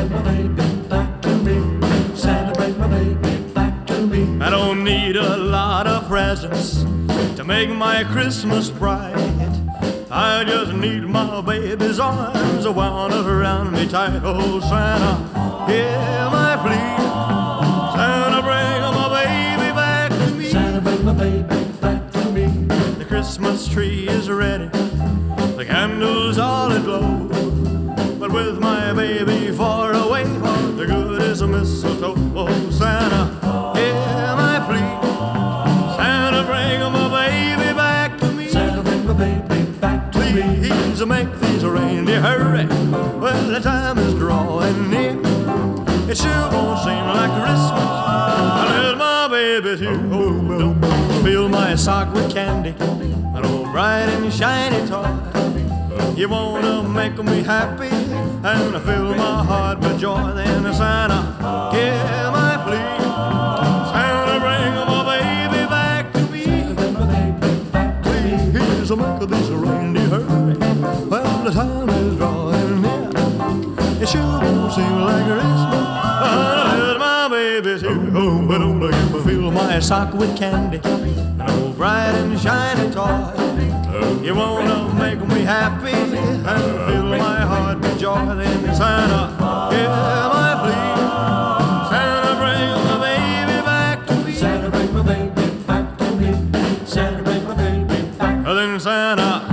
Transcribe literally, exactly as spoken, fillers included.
bring my baby back to me. Santa, bring my baby back to me. I don't need a lot of presents to make my Christmas bright. I just need my baby's arms wound around me tight. Oh, Santa, hear my plea. Santa, bring my baby back to me. Santa, bring my baby back to me. The Christmas tree is ready, the candles all aglow, but with my baby far away, what the good is a mistletoe. Oh, Santa, hear my plea. Santa, bring my baby back to me. Santa, bring my baby back to me. Please make these reindeer hurry. Well, the time is drawing near. It sure won't seem like Christmas unless my baby's here. Oh, don't fill my sock with candy, an old bright and shiny toy. You wanna make me happy and fill my heart with joy. Then Santa, hear my plea. Santa, bring my baby back to me. Santa, bring my baby back to me. Please make these reindeer hurry. Well, the time is drawing near. It sure won't seem like Christmas unless my baby's here. Oh, but don't you fill my sock with candy, an old bright and shiny toy. You wanna make me happy and fill my heart with joy. Then Santa, hear my plea. Santa, bring my baby back to me. Santa, bring my baby back to me. Santa, bring my baby back. Then Santa,